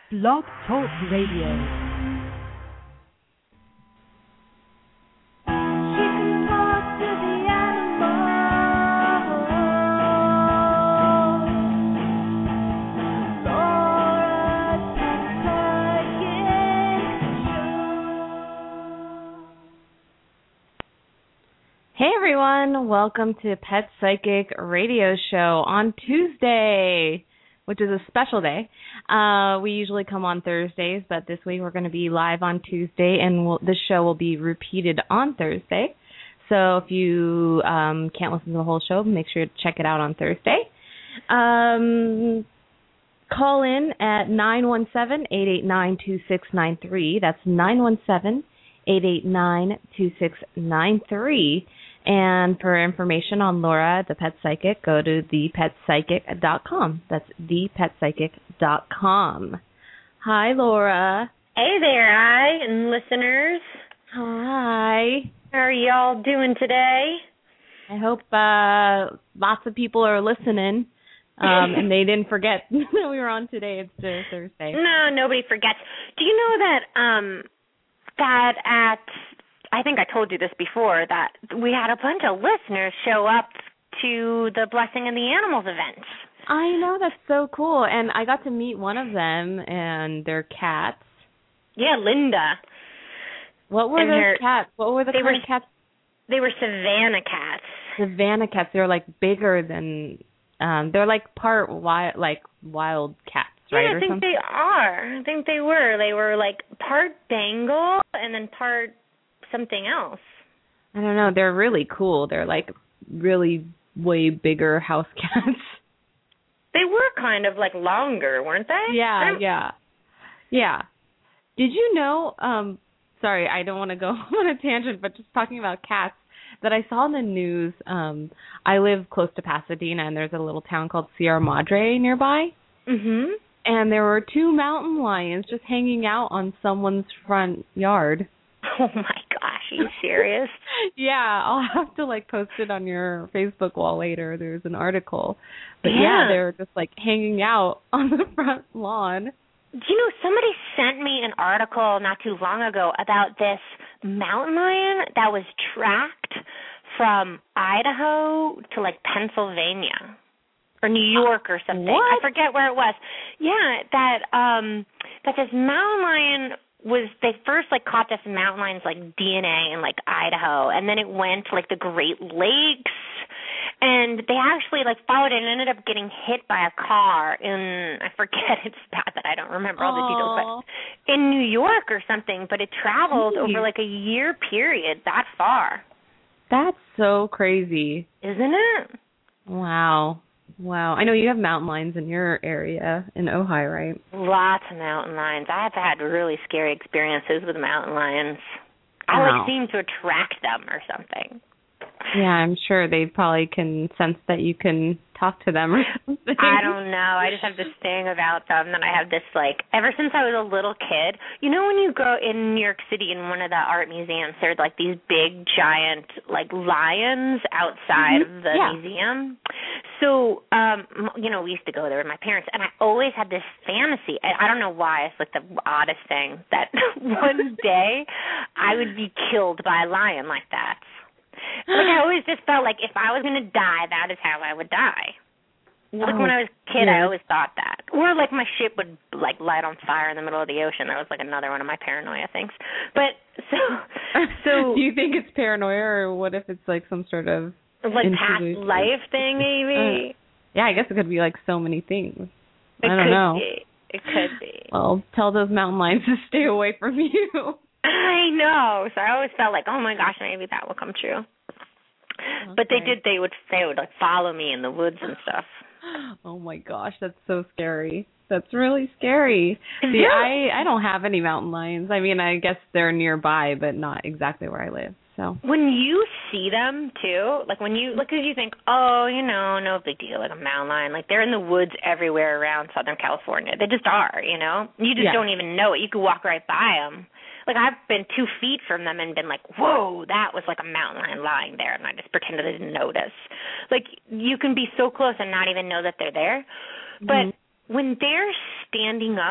Blog Talk Radio. Hey everyone, welcome to Pet Psychic Radio Show on Tuesday, which is a special day. We usually come on Thursdays, but this week we're going to be live on Tuesday, and this show will be repeated on Thursday. So if you can't listen to the whole show, make sure to check it out on Thursday. Call in at 917-889-2693. That's 917-889-2693. And for information on Laura, the Pet Psychic, go to thepetpsychic.com. That's thepetpsychic.com. Hi, Laura. Hey there, and listeners. Hi. How are y'all doing today? I hope lots of people are listening, and they didn't forget that we were on today. It's Thursday. No, nobody forgets. Do you know that I think I told you this before, that we had a bunch of listeners show up to the Blessing in the Animals event. I know, that's so cool. And I got to meet one of them and their cats. Yeah, Linda. What were those cats? What were the kind of cats? They were Savannah cats. Savannah cats. They're like bigger than, they're like part wild cats, right? Yeah, I think they are. I think they were. They were like part Bengal and then part something else. I don't know. They're really cool. They're like really way bigger house cats. They were kind of like longer, weren't they? Yeah. Did you know, sorry, I don't want to go on a tangent, but just talking about cats, that I saw in the news, I live close to Pasadena, and there's a little town called Sierra Madre nearby. Mm-hmm. And there were 2 mountain lions just hanging out on someone's front yard. Oh my gosh, are you serious? Yeah, I'll have to post it on your Facebook wall later. There's an article. But yeah, they were just hanging out on the front lawn. Do you know, somebody sent me an article not too long ago about this mountain lion that was tracked from Idaho to Pennsylvania or New York or something. What? I forget where it was. Yeah, that this mountain lion they first caught this mountain lion's DNA in Idaho, and then it went to the Great Lakes, and they actually followed it and ended up getting hit by a car in, I forget, it's bad that I don't remember all the details, but in New York or something, but it traveled over a year period that far. That's so crazy. Isn't it? Wow. I know you have mountain lions in your area in Ojai, right? Lots of mountain lions. I've had really scary experiences with mountain lions. I seem to attract them or something. Yeah, I'm sure they probably can sense that you can talk to them or something. I don't know. I just have this thing about them that I have this, ever since I was a little kid. You know when you go in New York City in one of the art museums, there's, these big, giant, lions outside of the museum? So, we used to go there with my parents, and I always had this fantasy. I don't know why. It's, the oddest thing, that one day I would be killed by a lion like that. I always just felt if I was going to die, that is how I would die. When I was a kid, I always thought that. Or my ship would light on fire in the middle of the ocean. That was another one of my paranoia things. But so do you think it's paranoia, or what if it's some sort of past life thing, maybe? Yeah, I guess it could be so many things. I don't know. It could be. Well, tell those mountain lions to stay away from you. I know. So I always felt oh my gosh, maybe that will come true. Okay. But they would follow me in the woods and stuff. Oh my gosh, that's so scary. That's really scary. See, I don't have any mountain lions. I mean, I guess they're nearby, but not exactly where I live. So when you see them too, when you look, you think, no big deal, a mountain lion. They're in the woods everywhere around Southern California. They just are, You just don't even know it. You could walk right by them. I've been 2 feet from them and been whoa, that was a mountain lion lying there, and I just pretended I didn't notice. You can be so close and not even know that they're there. But when they're standing up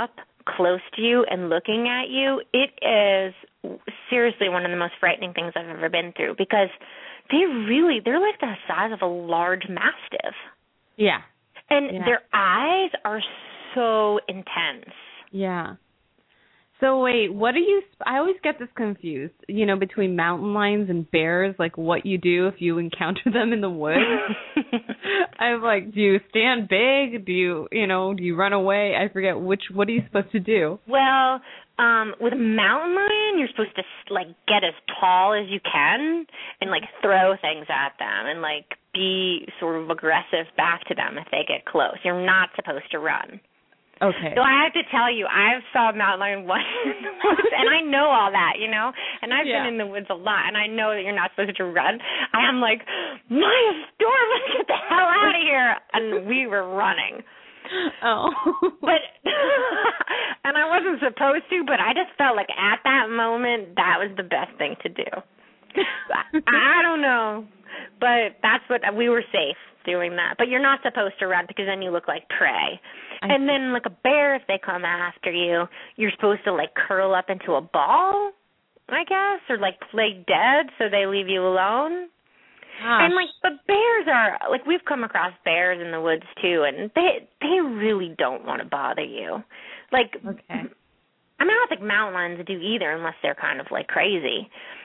close to you and looking at you, it is seriously one of the most frightening things I've ever been through, because they're like the size of a large mastiff. Yeah. And their eyes are so intense. Yeah. So wait, I always get this confused, between mountain lions and bears, like what you do if you encounter them in the woods. I'm like, do you stand big? Do you run away? I forget what are you supposed to do? Well, with a mountain lion, you're supposed to get as tall as you can and throw things at them and be sort of aggressive back to them if they get close. You're not supposed to run. Okay. So I have to tell you, I saw a mountain lion once in the woods, and I know all that, and I've been in the woods a lot, and I know that you're not supposed to run. I'm like, Maya Storm, let's get the hell out of here, and we were running. Oh. But and I wasn't supposed to, but I just felt like at that moment that was the best thing to do. I don't know, but that's what we were safe doing that. But you're not supposed to run because then you look like prey. And then a bear, if they come after you, you're supposed to curl up into a ball, I guess, or play dead so they leave you alone. Gosh. And but bears are we've come across bears in the woods too, and they really don't want to bother you. Okay. I mean, I don't think mountain lions do either, unless they're kind of crazy.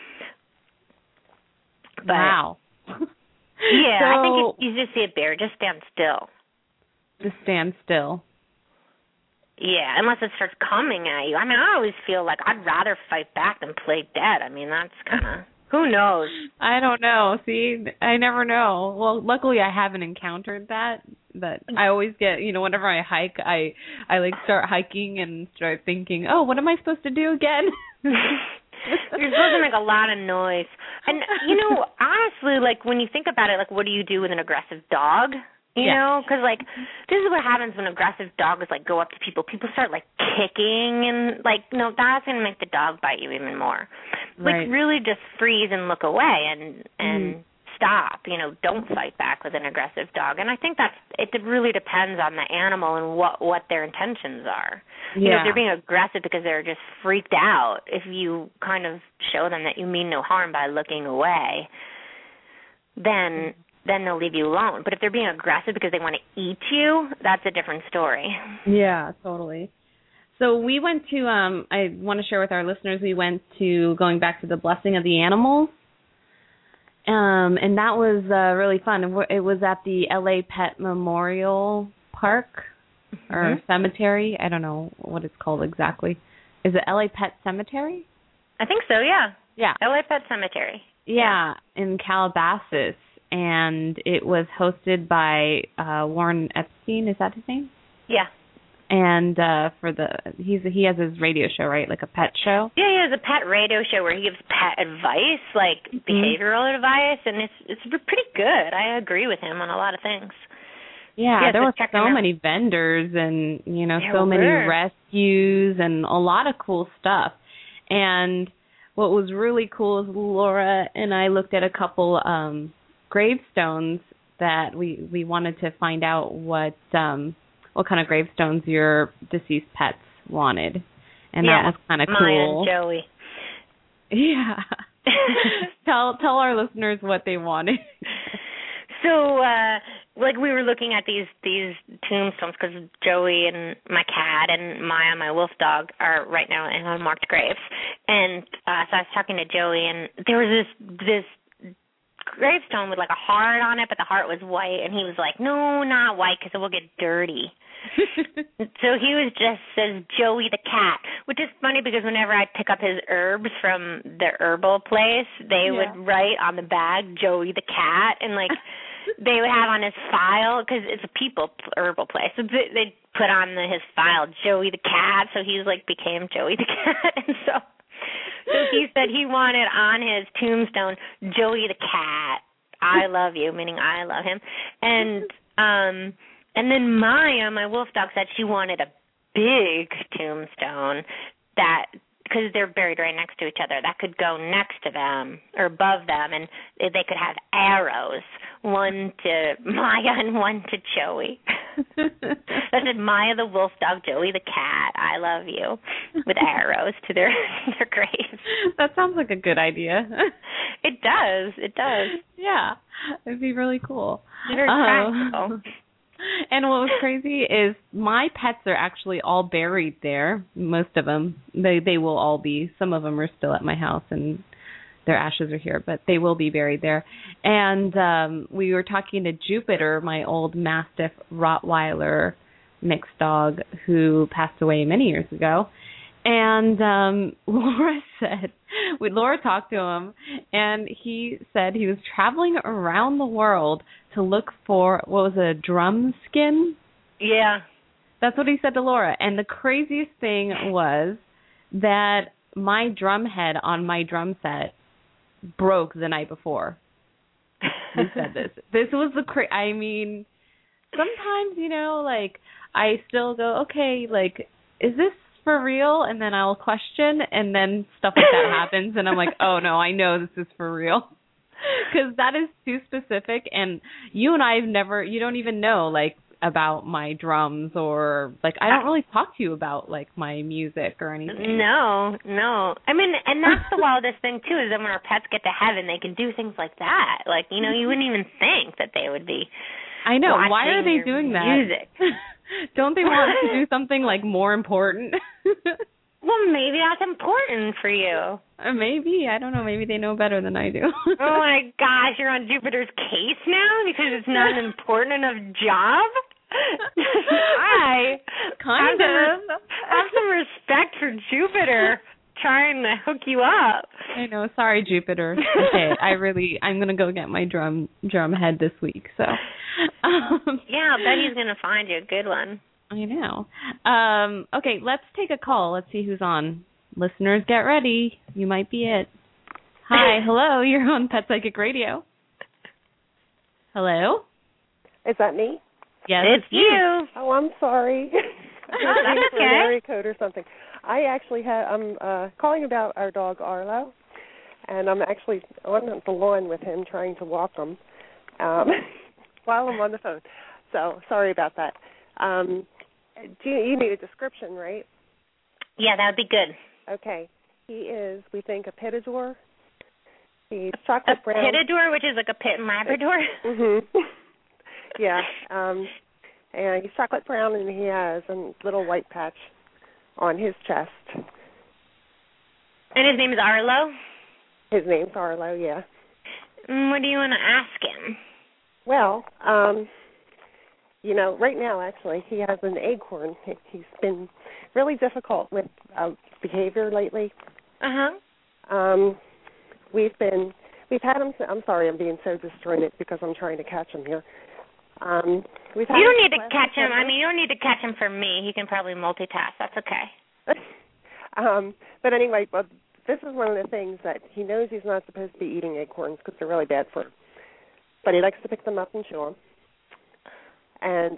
But, wow. Yeah, so, I think if you just see a bear, just stand still. Just stand still. Yeah, unless it starts coming at you. I mean, I always feel like I'd rather fight back than play dead. I mean, that's kind of, who knows? I don't know. See, I never know. Well, luckily I haven't encountered that, but I always get, whenever I hike, I start hiking and start thinking, oh, what am I supposed to do again? You're supposed to make a lot of noise. And, honestly, when you think about it, what do you do with an aggressive dog? You know, because, this is what happens when aggressive dogs, go up to people. People start, kicking and, no, that's going to make the dog bite you even more. Right. Really just freeze and look away and stop. Don't fight back with an aggressive dog. And I think it really depends on the animal and what their intentions are. Yeah. If they're being aggressive because they're just freaked out, if you kind of show them that you mean no harm by looking away, then they'll leave you alone. But if they're being aggressive because they want to eat you, that's a different story. Yeah, totally. So we went to, I want to share with our listeners, going back to the Blessing of the Animals. And that was really fun. It was at the LA Pet Memorial Park or Cemetery. I don't know what it's called exactly. Is it LA Pet Cemetery? I think so, yeah. Yeah. LA Pet Cemetery. Yeah, in Calabasas. And it was hosted by Warren Epstein. Is that his name? Yeah. And he has his radio show, right? Like a pet show? Yeah, he has a pet radio show where he gives pet advice, behavioral advice, and it's pretty good. I agree with him on a lot of things. Yeah, there were so many vendors and, so many rescues and a lot of cool stuff. And what was really cool is Laura and I looked at a couple gravestones that we wanted to find out what kind of gravestones your deceased pets wanted, and that was kind of cool. Maya and Joey. Yeah. tell our listeners what they wanted. So, we were looking at these tombstones because Joey and my cat and Maya, my wolf dog, are right now in unmarked graves, and so I was talking to Joey, and there was this gravestone with a heart on it, but the heart was white, and he was like, no, not white because it will get dirty. So he says Joey the cat, which is funny because whenever I pick up his herbs from the herbal place, they would write on the bag Joey the cat, and they would have on his file, because it's a people herbal place, so they'd put on his file Joey the cat, so he's became Joey the cat, and so he said he wanted on his tombstone Joey the cat, I love you, meaning I love him, and then Maya, my wolf dog, said she wanted a big tombstone that because they're buried right next to each other, that could go next to them or above them, and they could have arrows, one to Maya and one to Joey. That said, Maya the wolf dog, Joey the cat, I love you, with arrows to their graves. That sounds like a good idea. It does. It does. Yeah, it'd be really cool. Very practical. And what was crazy is my pets are actually all buried there. Most of them. They will all be. Some of them are still at my house, and their ashes are here, but they will be buried there. And we were talking to Jupiter, my old Mastiff Rottweiler mixed dog who passed away many years ago. And Laura talked to him, and he said he was traveling around the world to look for, what was it, a drum skin? Yeah. That's what he said to Laura. And the craziest thing was that my drum head on my drum set broke the night before. He said this. This was I mean, sometimes, like, I still go, okay, like, is this for real? And then I'll question, and then stuff like that happens, and I'm like, oh no, I know this is for real, because that is too specific. And you and I you don't even know, like, about my drums, or like, I don't really talk to you about, like, my music or anything. No. I mean, and that's the wildest thing too, is that when our pets get to heaven, they can do things like that. Like, you wouldn't even think that they would be. I know. Why are they doing that? Music. Don't they want to do something, like, more important? Well, maybe that's important for you. Maybe. I don't know. Maybe they know better than I do. Oh, my gosh. You're on Jupiter's case now because it's not an important enough job? Hi. Kind of. Have some respect for Jupiter trying to hook you up. I know. Sorry, Jupiter. Okay, I'm going to go get my drum head this week. So. Yeah, I'll bet he's going to find you a good one. I know. Okay, let's take a call. Let's see who's on. Listeners, get ready. You might be it. Hi, hello. You're on Pet Psychic Radio. Hello? Is that me? Yes, it's you. Oh, I'm sorry. Oh, that's okay. Area code or something. I'm calling about our dog Arlo, and I'm actually on the lawn with him trying to walk him while I'm on the phone. So sorry about that. You need a description, right? Yeah, that would be good. Okay. He is, we think, a Pitador. He's chocolate brown. A Pitador, which is like a pit and Labrador? Mm-hmm. Yeah. And he's chocolate brown, and he has a little white patch on his chest. And his name is Arlo? His name's Arlo, yeah. What do you want to ask him? Well, right now, actually, he has an acorn. He's been really difficult with behavior lately. Uh-huh. We've had him. I'm sorry, I'm being so disjointed because I'm trying to catch him here. You don't need to catch him. I mean, you don't need to catch him for me. He can probably multitask. That's okay. But anyway, this is one of the things that he knows he's not supposed to be eating acorns because they're really bad for him. But he likes to pick them up and chew them. And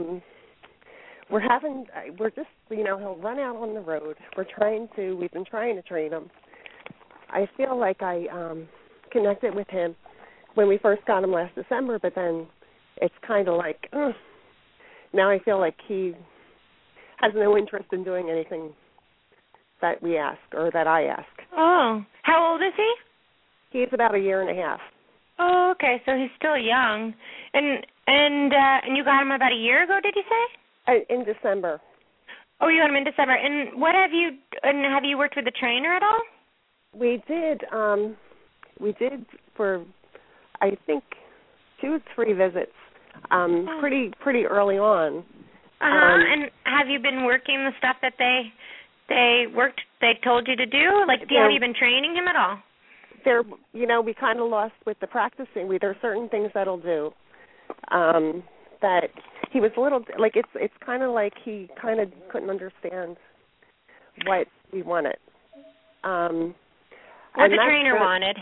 we're just, he'll run out on the road. We've been trying to train him. I feel like I connected with him when we first got him last December, but then it's kind of like, now I feel like he has no interest in doing anything that we ask or that I ask. Oh, how old is he? He's about 1.5 years. Oh, okay, so he's still young. And you got him about 1 year ago, did you say? In December. Oh, you got him in December. And have you worked with a trainer at all? We did for, I think, 2 or 3 visits, pretty early on. And have you been working the stuff that they told you to do? Like, have you been training him at all? We kind of lost with the practicing. There are certain things that'll do that he was a little, like, it's kind of like he kind of couldn't understand what we wanted. What the trainer wanted.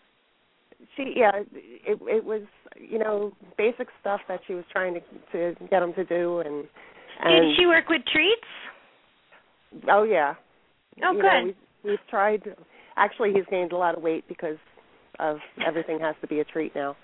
It was, basic stuff that she was trying to get him to do. And did she work with treats? Oh, yeah. Oh, good. we've tried. Actually, he's gained a lot of weight because of everything has to be a treat now.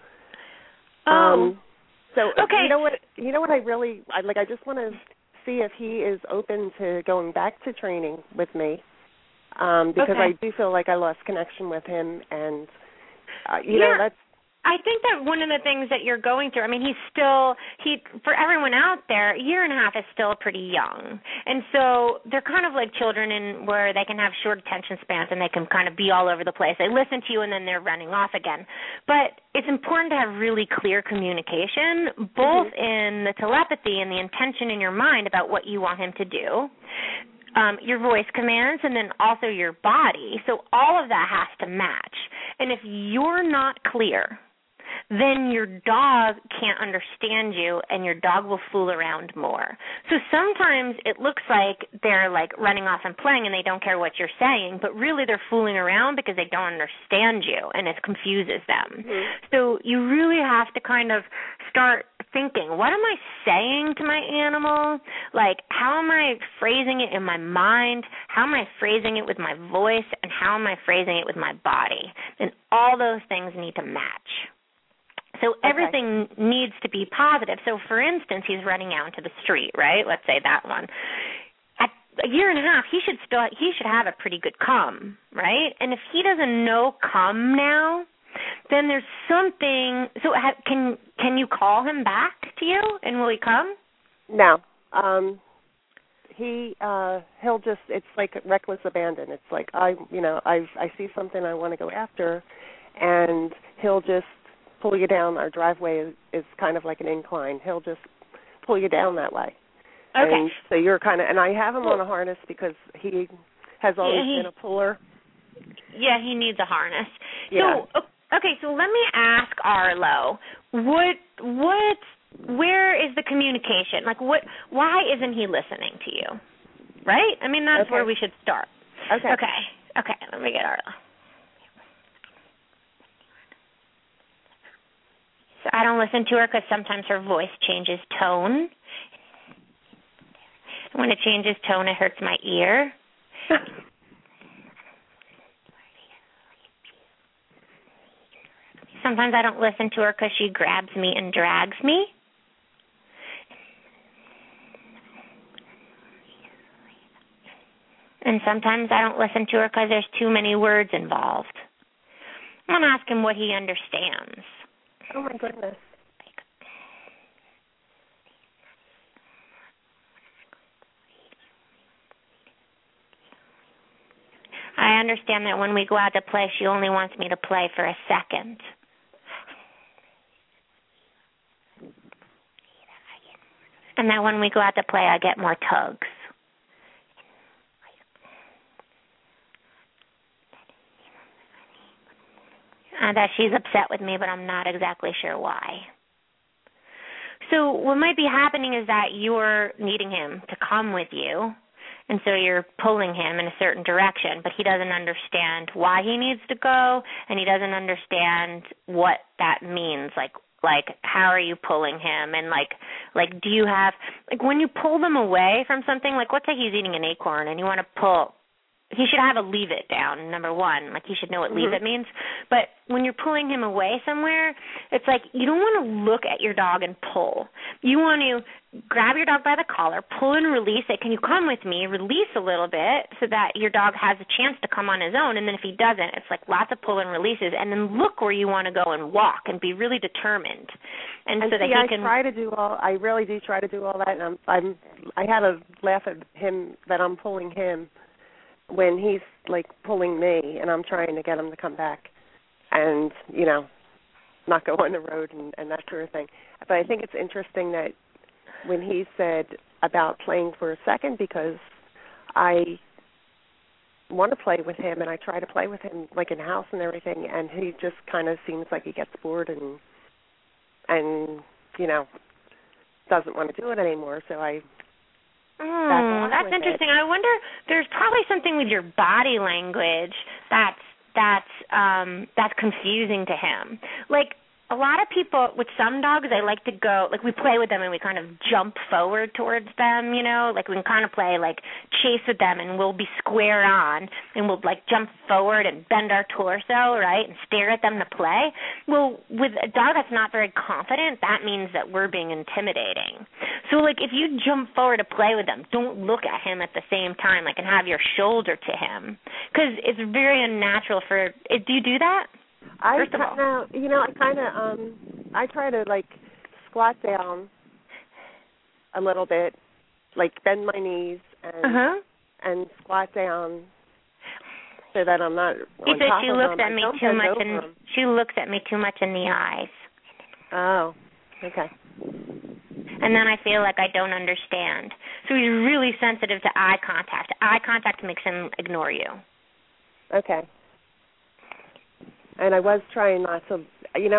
So okay. You know what I just want to see if he is open to going back to training with me, because I do feel like I lost connection with him, and you know, that's. I think that one of the things that you're going through, I mean, for everyone out there, a year and a half is still pretty young. And so they're kind of like children in where they can have short attention spans and they can kind of be all over the place. They listen to you and then they're running off again. But it's important to have really clear communication, both in the telepathy and the intention in your mind about what you want him to do. Your voice commands, and then also your body. So all of that has to match. And if you're not clear, then your dog can't understand you, and your dog will fool around more. So sometimes it looks like they're like running off and playing and they don't care what you're saying, but really they're fooling around because they don't understand you, and it confuses them. So you really have to kind of start thinking, what am I saying to my animal? Like, how am I phrasing it in my mind? How am I phrasing it with my voice? And how am I phrasing it with my body? And all those things need to match. So everything needs to be positive. So, for instance, he's running out into the street, right? Let's say that one. At a year and a half, he should have a pretty good come, right? And if he doesn't know come now, then there's something. So can you call him back to you, and will he come? No. He'll just, it's like reckless abandon. It's like I see something I want to go after, and he'll just pull you down. Our driveway is kind of like an incline. He'll just pull you down that way. Okay. And so you're kind of, and I have him on a harness because he has always been a puller. Yeah, he needs a harness. Yeah. So, okay, so let me ask Arlo, where is the communication? Like, why isn't he listening to you? Right? I mean, that's where we should start. Okay, let me get Arlo. So I don't listen to her because sometimes her voice changes tone. When it changes tone, it hurts my ear. Sometimes I don't listen to her because she grabs me and drags me. And sometimes I don't listen to her because there's too many words involved. I'm going to ask him what he understands. Oh, my goodness. I understand that when we go out to play, she only wants me to play for a second. And that when we go out to play, I get more tugs. That she's upset with me, but I'm not exactly sure why. So what might be happening is that you're needing him to come with you, and so you're pulling him in a certain direction, but he doesn't understand why he needs to go, and he doesn't understand what that means, like how are you pulling him, and like do you have, like when you pull them away from something, like let's say he's eating an acorn and you want to pull, he should have a leave it down, number one. Like he should know what leave it means. But when you're pulling him away somewhere, it's like you don't want to look at your dog and pull. You want to grab your dog by the collar, pull and release it. Can you come with me? Release a little bit so that your dog has a chance to come on his own. And then if he doesn't, it's like lots of pull and releases. And then look where you want to go and walk and be really determined. And so that he can. I really do try to do all that. And I had a laugh at him that I'm pulling him when he's like pulling me, and I'm trying to get him to come back and, you know, not go on the road and that sort of thing. But I think it's interesting that when he said about playing for a second, because I want to play with him and I try to play with him like in the house and everything, and he just kind of seems like he gets bored and you know, doesn't want to do it anymore. So that's interesting. I wonder, there's probably something with your body language that's confusing to him. Like a lot of people, with some dogs, they like to go, like we play with them and we kind of jump forward towards them, you know, like we can kind of play like chase with them and we'll be square on and we'll like jump forward and bend our torso, right, and stare at them to play. Well, with a dog that's not very confident, that means that we're being intimidating. So like if you jump forward to play with them, don't look at him at the same time, like, and have your shoulder to him, because it's very unnatural for, do you do that? I try to like squat down a little bit, like bend my knees and squat down so that I'm not on top she of looks them. at me too much, and she looks at me too much in the eyes. Oh, okay. And then I feel like I don't understand. So he's really sensitive to eye contact. Eye contact makes him ignore you. Okay. And I was trying not to, you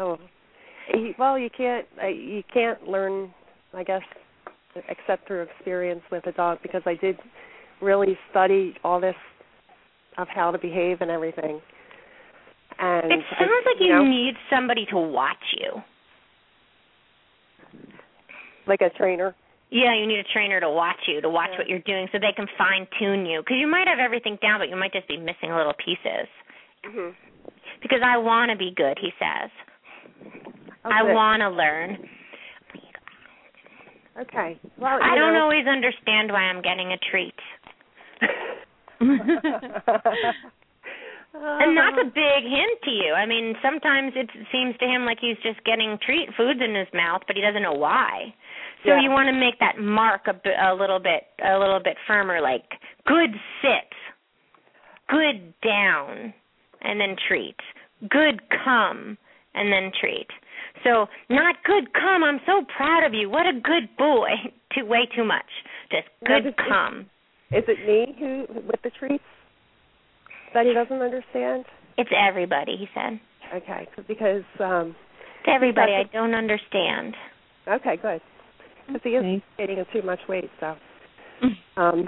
can't learn, I guess, except through experience with a dog, because I did really study all this of how to behave and everything. And it sounds like you need somebody to watch you. Like a trainer? Yeah, you need a trainer to watch you, to watch what you're doing so they can fine-tune you. Because you might have everything down, but you might just be missing little pieces. Mm-hmm. Because I want to be good, he says. Oh, I want to learn. Okay. Well, I don't always understand why I'm getting a treat. And that's a big hint to you. I mean, sometimes it seems to him like he's just getting treat foods in his mouth, but he doesn't know why. So you want to make that mark a little bit firmer, like good sit, good down, and then treat. Good come, and then treat. So not good come, I'm so proud of you. What a good boy. Way too much. Just good come. Is it me who with the treats that he doesn't understand? It's everybody, he said. Okay, because it's everybody. I don't understand. Okay, good. Because he is getting too much weight, so. Cool.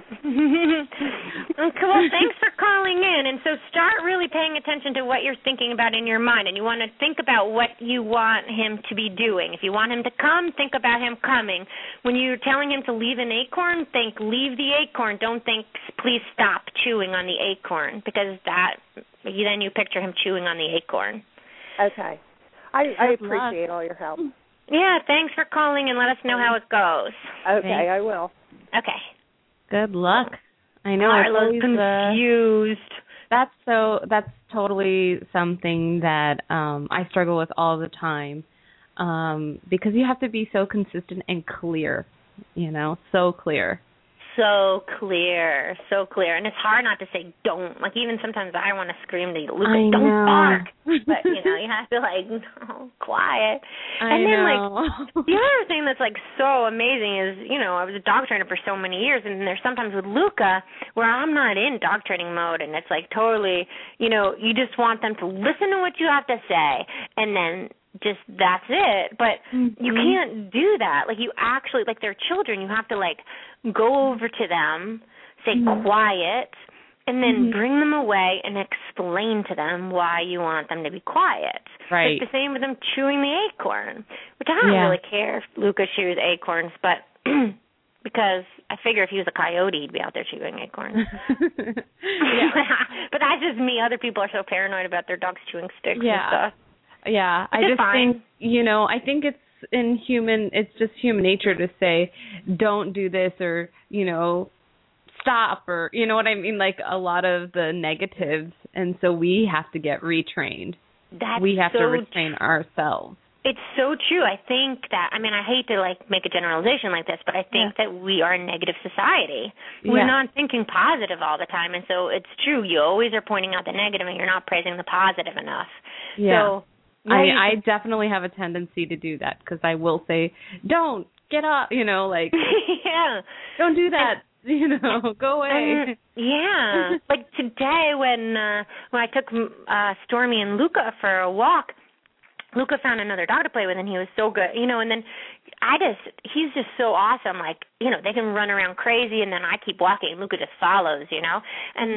Thanks for calling in. And so start really paying attention to what you're thinking about in your mind. And you want to think about what you want him to be doing. If you want him to come, think about him coming. When you're telling him to leave an acorn, think leave the acorn. Don't think please stop chewing on the acorn, because then you picture him chewing on the acorn. Okay. I appreciate all your help. Yeah, thanks for calling, and let us know how it goes. Okay, I will. Okay. Good luck. I know. Carla's confused. That's totally something that I struggle with all the time, because you have to be so consistent and clear, so clear. So clear. And it's hard not to say don't. Like, even sometimes I want to scream to Luca, don't bark. But, you have to, no, quiet. And then, the other thing that's, so amazing is, I was a dog trainer for so many years, and there's sometimes with Luca where I'm not in dog training mode, and it's, totally, you just want them to listen to what you have to say, and then just that's it. But you can't do that. You actually, they're children, you have to, go over to them, say quiet, and then bring them away and explain to them why you want them to be quiet. Right. It's the same with them chewing the acorn, which I don't really care if Luca chews acorns, but because I figure if he was a coyote, he'd be out there chewing acorns. But that's just me. Other people are so paranoid about their dogs chewing sticks and stuff. Yeah, I just think, I think it's just human nature to say, don't do this, or, stop, or, you know what I mean? A lot of the negatives, and so we have to get retrained. We have to retrain ourselves. It's so true. I think that, I hate to, make a generalization like this, but I think that we are a negative society. We're not thinking positive all the time, and so it's true. You always are pointing out the negative, and you're not praising the positive enough. Yeah. So, I definitely have a tendency to do that, because I will say, don't, get up, don't do that, go away. Today when I took Stormy and Luca for a walk, Luca found another dog to play with, and he was so good, and then he's just so awesome, they can run around crazy, and then I keep walking, and Luca just follows, and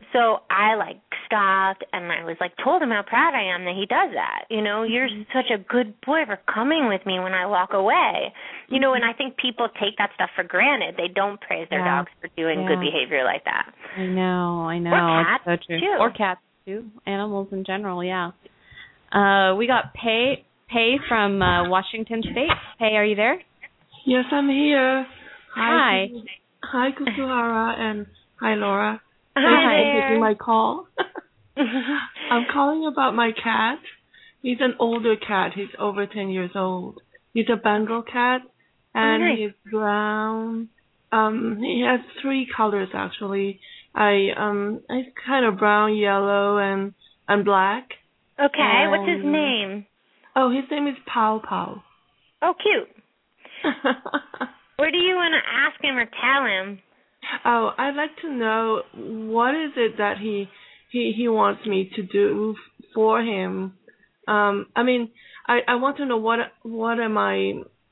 So I like stopped and I was like told him how proud I am that he does that. You know, you're such a good boy for coming with me when I walk away. You know, and I think people take that stuff for granted. They don't praise their dogs for doing good behavior like that. I know. Or cats, it's so true. too. Or cats too. Animals in general, yeah. We got Pei from Washington State. Pei, are you there? Yes, I'm here. Hi. Hi, Kusuhara, and hi, Laura. Hi Thanks for taking my call. I'm calling about my cat. He's an older cat. He's over 10 years old. He's a Bengal cat, and he's brown. He has 3 colors actually. It's kind of brown, yellow, and black. Okay, what's his name? Oh, his name is Pao Pao. Oh, cute. What do you want to ask him or tell him? Oh, I'd like to know what is it that he wants me to do for him. I mean, I want to know what am I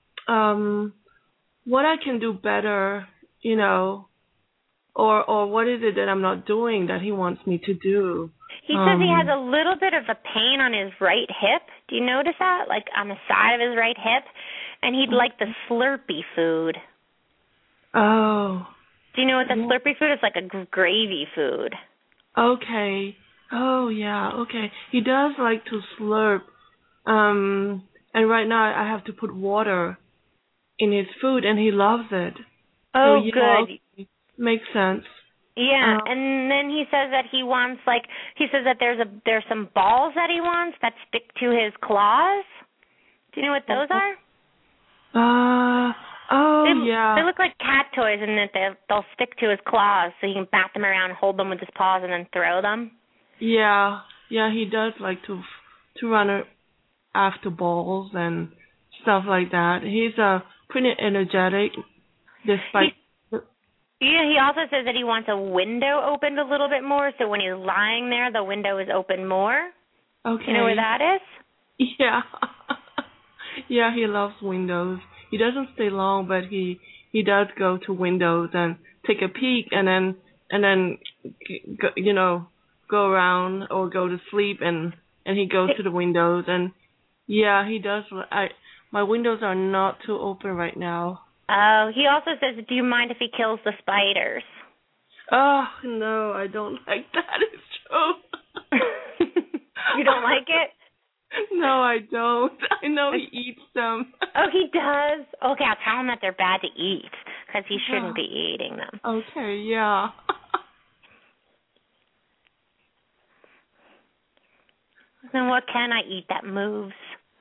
what I can do better, you know, or what is it that I'm not doing that he wants me to do. He says he has a little bit of a pain on his right hip. Do you notice that? Like on the side of his right hip? And he'd like the Slurpee food. Oh. Do you know what the Slurpee food is? Like a gravy food. Okay. Oh, yeah. Okay. He does like to slurp. And right now I have to put water in his food, and he loves it. Oh, so, good. Okay. Makes sense. Yeah, and then he says that he wants, like, he says that there's some balls that he wants that stick to his claws. Do you know what those are? Yeah. They look like cat toys, and that they'll stick to his claws, so he can bat them around, hold them with his paws, and then throw them. Yeah, he does like to run after balls and stuff like that. He's pretty energetic, despite. He also says that he wants a window opened a little bit more, so when he's lying there, the window is open more. Okay. You know where that is? Yeah. Yeah, he loves windows. He doesn't stay long, but he does go to windows and take a peek, and then go around or go to sleep, and he goes to the windows, and yeah, he does. My windows are not too open right now. Oh, he also says, do you mind if he kills the spiders? Oh, no, I don't like that. It's true. You don't like it? No, I don't. I know he eats them. Oh, he does? Okay, I'll tell him that they're bad to eat, because he shouldn't be eating them. Okay, yeah. Then what can I eat that moves?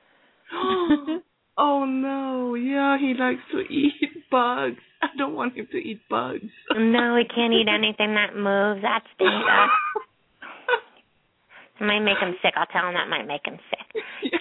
Oh, no. Yeah, he likes to eat bugs. I don't want him to eat bugs. No, he can't eat anything that moves. That's dangerous. It might make him sick. I'll tell him that might make him sick. Yeah.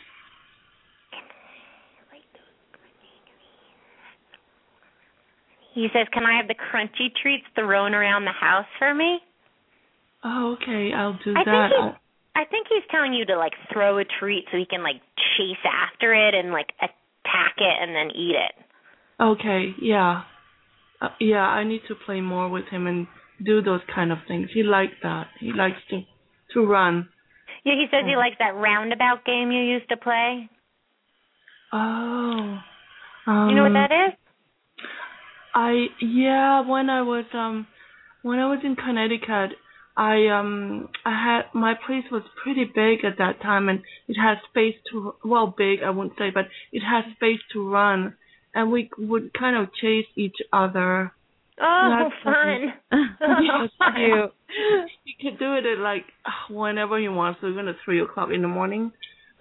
He says, can I have the crunchy treats thrown around the house for me? Oh, okay, I'll do that. I think he's telling you to, like, throw a treat so he can, like, chase after it and, like, attack it and then eat it. Okay, yeah. Yeah, I need to play more with him and do those kind of things. He likes that. He likes to run. Yeah, he says he likes that roundabout game you used to play. Oh. You know what that is? When I was in Connecticut, I had, my place was pretty big at that time, and it had space big I wouldn't say, but it had space to run, and we would kind of chase each other. Oh, fun. That's cute. He could do it at like whenever he wants, so even at 3:00 in the morning.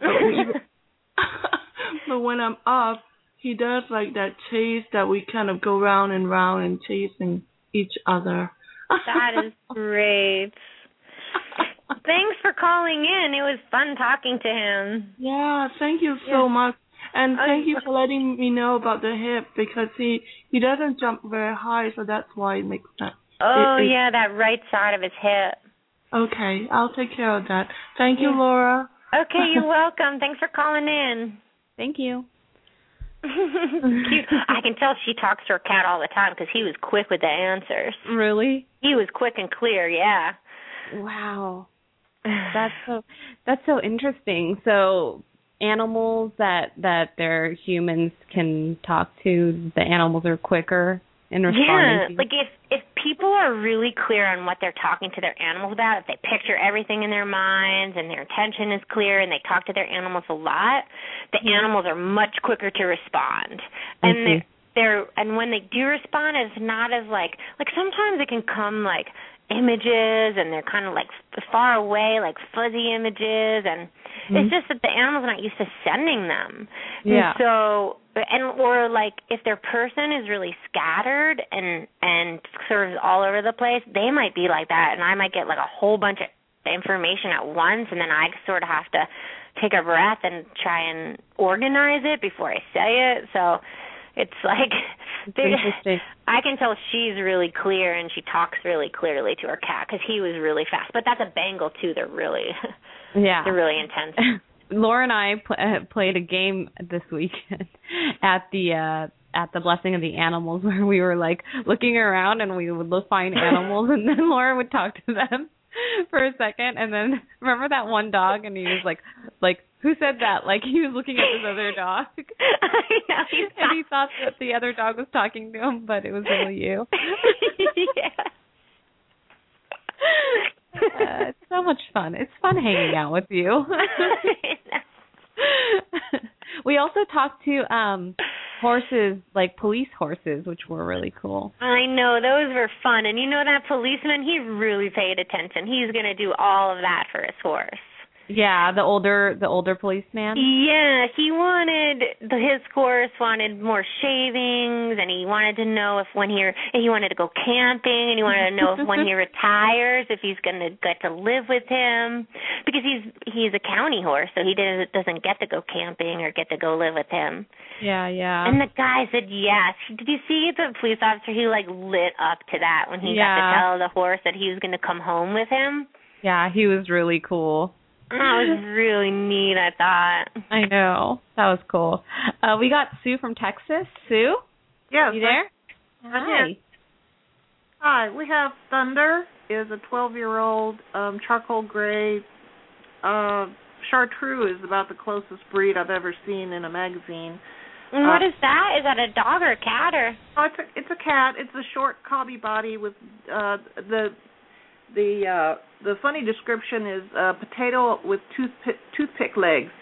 But when I'm up, he does like that chase that we kind of go round and round and chasing each other. That is great. Thanks for calling in. It was fun talking to him. Yeah, thank you so much. And thank you for letting me know about the hip, because he doesn't jump very high, so that's why it makes sense. Yeah, that right side of his hip. Okay, I'll take care of that. Thank you, Laura. Okay, you're welcome. Thanks for calling in. Thank you. Cute. I can tell she talks to her cat all the time because he was quick with the answers. Really? He was quick and clear, yeah. Wow. That's so interesting. So animals that their humans can talk to, the animals are quicker in responding. Yeah, like if people are really clear on what they're talking to their animals about, if they picture everything in their minds and their intention is clear and they talk to their animals a lot, the animals are much quicker to respond. And and when they do respond, it's not as like sometimes it can come like images and they're kind of like far away, like fuzzy images, and it's just that the animal's not used to sending them. Yeah. And so, or like if their person is really scattered and sort of all over the place, they might be like that, and I might get like a whole bunch of information at once, and then I sort of have to take a breath and try and organize it before I say it. So it's like I can tell she's really clear and she talks really clearly to her cat because he was really fast. But that's a Bengal too. They're really they're really intense. Laura and I played a game this weekend at the Blessing of the Animals where we were like looking around and we would find animals and then Laura would talk to them for a second, and then remember that one dog, and he was like who said that? Like he was looking at this other dog. I know, and he thought that the other dog was talking to him, but it was really you. Yeah. It's so much fun. It's fun hanging out with you. We also talked to horses, like police horses, which were really cool. I know, those were fun. And you know that policeman, he really paid attention. He's going to do all of that for his horse. Yeah, the older policeman. Yeah, his horse wanted more shavings, and he wanted to know if he wanted to go camping, and he wanted to know if when he retires, if he's going to get to live with him, because he's a county horse, so he doesn't get to go camping or get to go live with him. Yeah. And the guy said yes. Did you see the police officer? He lit up to that when he got to tell the horse that he was going to come home with him. Yeah, he was really cool. That was really neat, I thought. I know. That was cool. We got Sue from Texas. Sue? Yes. You there? Hi. Hi. We have Thunder, is a 12-year-old charcoal gray. Chartreux is about the closest breed I've ever seen in a magazine. And what is that? Is that a dog or a cat? Or? Oh, it's a cat. It's a short, cobby body with the funny description is potato with toothpick legs.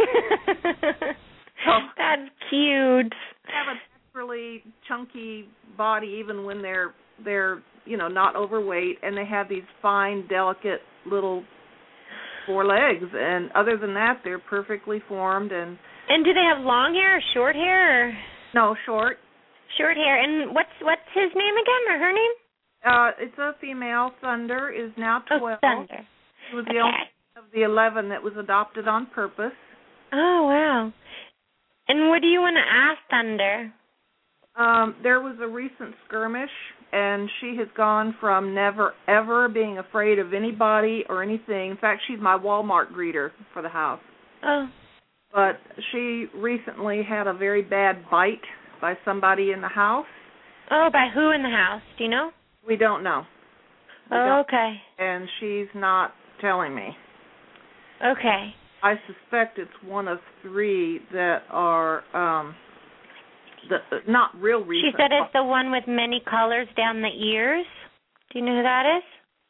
That's cute. They have a naturally chunky body even when they're not overweight, and they have these fine, delicate little forelegs. And other than that, they're perfectly formed. And do they have long hair or short hair? Or? No, short. Short hair. And what's his name again, or her name? It's a female. Thunder is now 12. Oh, Thunder. It was the only of the 11 that was adopted on purpose. Oh, wow. And what do you want to ask Thunder? There was a recent skirmish, and she has gone from never, ever being afraid of anybody or anything. In fact, she's my Walmart greeter for the house. Oh. But she recently had a very bad bite by somebody in the house. Oh, by who in the house? Do you know? We don't know. Okay. And she's not telling me. Okay. I suspect it's one of 3 that are not real recent. She said it's the one with many colors down the ears. Do you know who that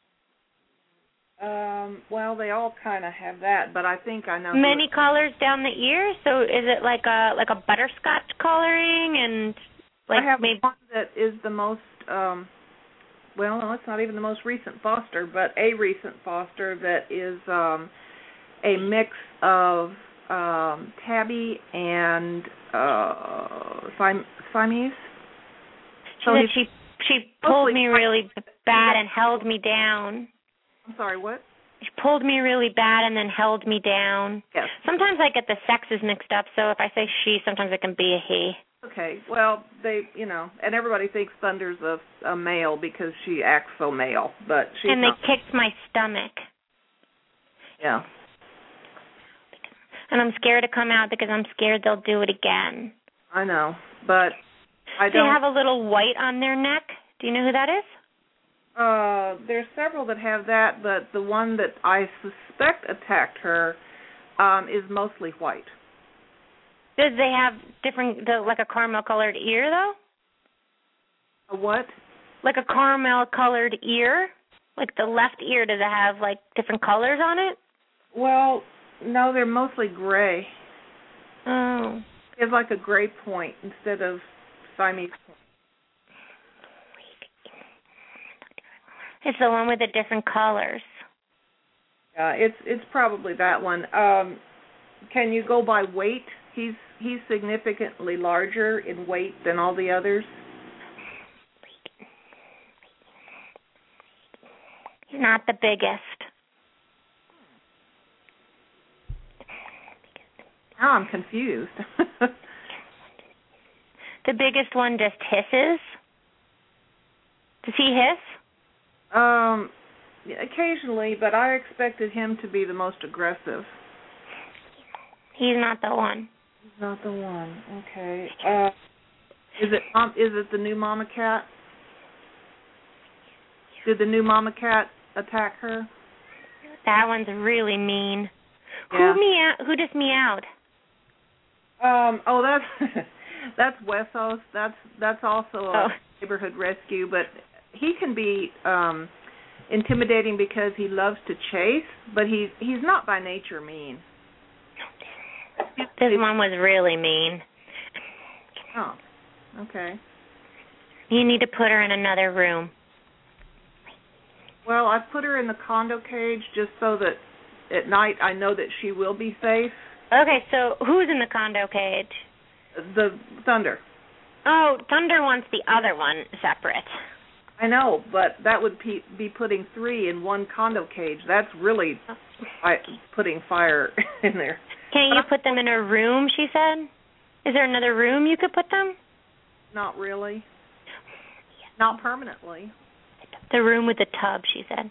is? Well, they all kind of have that, but I think I know. Many colors down the ears. So is it like a butterscotch coloring and like I have maybe one that is the most. Well, no, it's not even the most recent foster, but a recent foster that is a mix of tabby and Siamese. So she pulled me really bad and held me down. I'm sorry, what? She pulled me really bad and then held me down. Yes. Sometimes I get the sexes mixed up, so if I say she, sometimes it can be a he. Okay, well, they, and everybody thinks Thunder's a male because she acts so male, but she's and not. They kicked my stomach. Yeah. And I'm scared to come out because I'm scared they'll do it again. I know, but I don't. They have a little white on their neck. Do you know who that is? There's several that have that, but the one that I suspect attacked her is mostly white. Does they have like a caramel-colored ear, though? A what? Like a caramel-colored ear? Like the left ear, does it have, like, different colors on it? Well, no, they're mostly gray. Oh. It has like a gray point instead of Siamese point. It's the one with the different colors. It's probably that one. Can you go by weight? He's significantly larger in weight than all the others. He's not the biggest. Now I'm confused. The biggest one just hisses? Does he hiss? Occasionally, but I expected him to be the most aggressive. He's not the one. He's not the one. Okay. Is it the new mama cat? Did the new mama cat attack her? That one's really mean. Yeah. Who just meowed? That's Wessos. That's also a neighborhood rescue, but he can be intimidating because he loves to chase, but he's not by nature mean. This one was really mean. Oh, okay. You need to put her in another room. Well, I've put her in the condo cage just so that at night I know that she will be safe. Okay, so who's in the condo cage? The Thunder. Oh, Thunder wants the other one separate. I know, but that would be putting 3 in one condo cage. That's really putting fire in there. Can't you put them in a room, she said? Is there another room you could put them? Not really. Not permanently. The room with the tub, she said.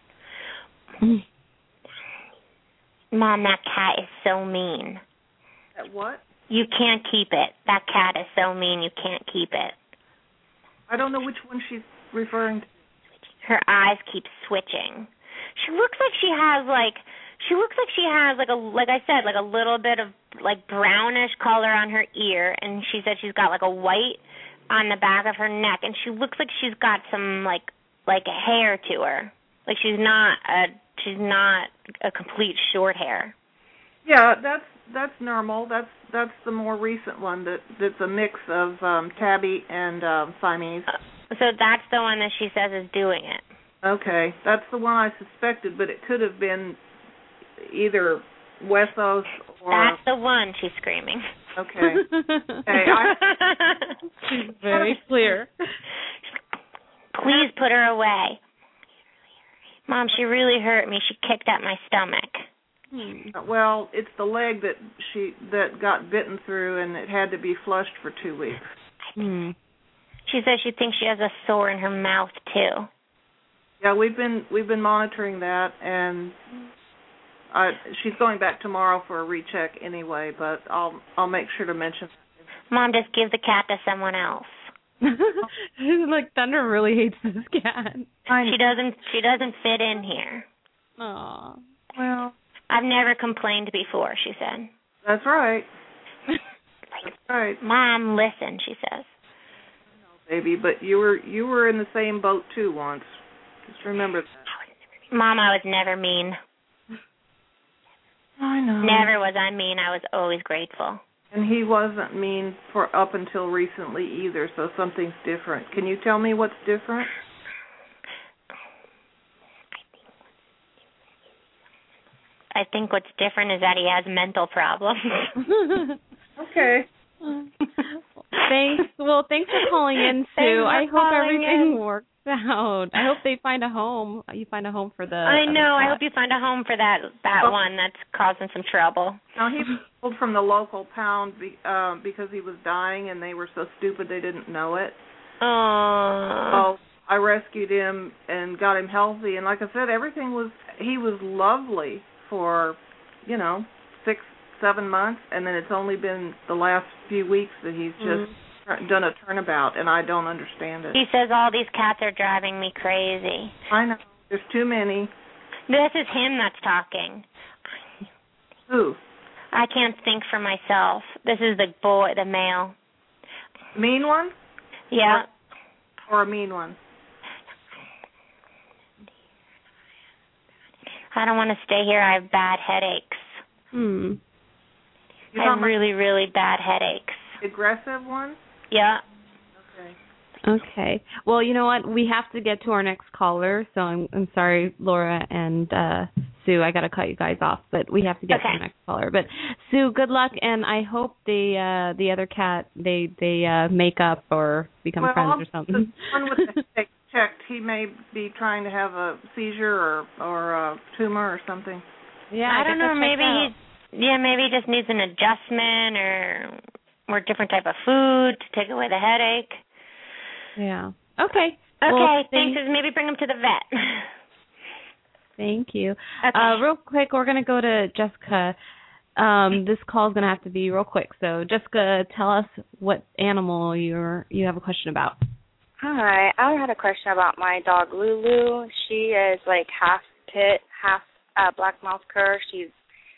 Mom, that cat is so mean. That what? You can't keep it. That cat is so mean, you can't keep it. I don't know which one she's referring to. Her eyes keep switching. She looks like she has like a little bit of like brownish color on her ear, and she said she's got like a white on the back of her neck, and she looks like she's got some like a hair to her. Like she's not a complete short hair. Yeah, that's normal. That's the more recent one that's a mix of tabby and Siamese. So that's the one that she says is doing it. Okay, that's the one I suspected, but it could have been either Wessos or... That's the one, she's screaming. Okay. She's very clear. Please put her away. Mom, she really hurt me. She kicked at my stomach. Well, it's the leg that got bitten through, and it had to be flushed for 2 weeks. She says she thinks she has a sore in her mouth too. Yeah, we've been monitoring that, and she's going back tomorrow for a recheck anyway. But I'll make sure to mention. Mom, just give the cat to someone else. Like Thunder really hates this cat. She doesn't fit in here. Aw. Well, I've never complained before, she said. That's right. That's right. Mom, listen, she says. Baby, but you were in the same boat too once. Just remember that. Mom, I was never mean. I know. Never was I mean. I was always grateful. And he wasn't mean for up until recently either, so something's different. Can you tell me what's different? I think what's different is that he has mental problems. Okay. Thanks. Well, thanks for calling in, Sue. I hope everything works out. I hope they find a home. You find a home for the... I know. I hope you find a home for that one that's causing some trouble. No, he was pulled from the local pound because he was dying, and they were so stupid they didn't know it. Oh. So I rescued him and got him healthy, and like I said, he was lovely for, 6 7 months, and then it's only been the last few weeks that he's just done a turnabout, and I don't understand it. He says all these cats are driving me crazy. I know. There's too many. This is him that's talking. Who? I can't think for myself. This is the boy, the male. Mean one? Yeah. Or a mean one? I don't want to stay here. I have bad headaches. I have really, really bad headaches. Aggressive one? Yeah. Okay. Well, you know what? We have to get to our next caller, so I'm sorry, Laura and Sue. I got to cut you guys off, but we have to get to the next caller. But Sue, good luck, and I hope the other cat they make up or become friends or something. The one with the headache checked. He may be trying to have a seizure or a tumor or something. Yeah, I don't know. Maybe maybe he just needs an adjustment or a different type of food to take away the headache. Yeah. Okay. Okay, well, thanks. Maybe bring him to the vet. Thank you. Okay. Real quick, we're going to go to Jessica. This call is going to have to be real quick. So, Jessica, tell us what animal you have a question about. Hi. I had a question about my dog, Lulu. She is like half pit, half black mouth cur. She's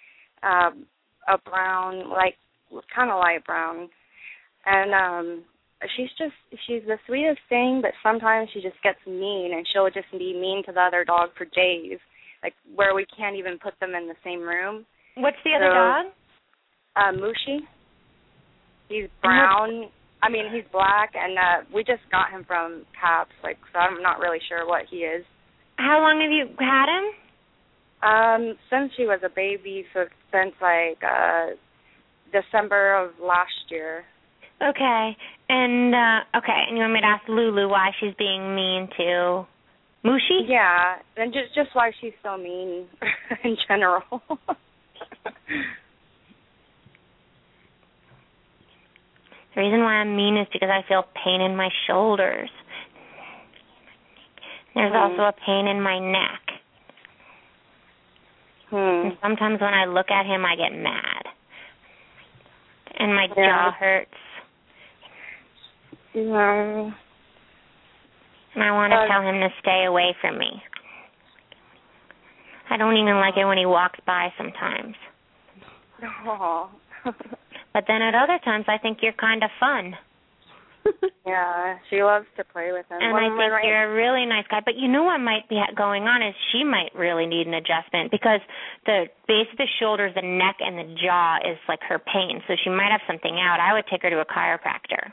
a brown, like kind of light brown. And she's the sweetest thing, but sometimes she just gets mean, and she'll just be mean to the other dog for days, like where we can't even put them in the same room. What's the other dog? Mushi. He's brown. I mean, he's black, and we just got him from Caps, so I'm not really sure what he is. How long have you had him? Since she was a baby, so since December of last year. Okay. And and you want me to ask Lulu why she's being mean to Mushi? Yeah, and just why she's so mean in general. The reason why I'm mean is because I feel pain in my shoulders. There's also a pain in my neck. And sometimes when I look at him, I get mad. And my jaw hurts. No. And I want to tell him to stay away from me. I don't even like it when he walks by sometimes. Oh. But then at other times, I think you're kind of fun. Yeah, she loves to play with him. And I think you're a really nice guy. But you know what might be going on is she might really need an adjustment because the base of the shoulders, the neck, and the jaw is like her pain. So she might have something out. I would take her to a chiropractor.